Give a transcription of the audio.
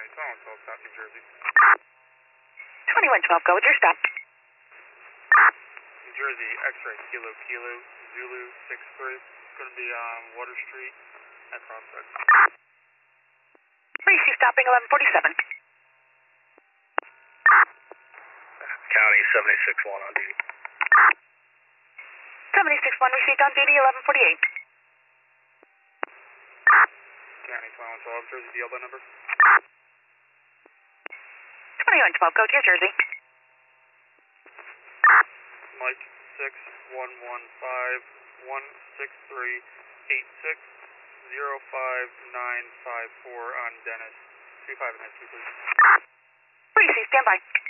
County, 2112, South New Jersey. 2112, go with your stop. New Jersey, X-ray, Kilo, Kilo, Zulu, 63. It's going to be on Water Street at Prospect. Where you see stopping 1147? County, 761 on duty. 761 received on duty, 1148. County, 2112, Jersey, the elbow number. 2112, go to your Jersey. Mike, 6115-163-86-05954 on Dennis. 25 and history, please. Where you see, stand by.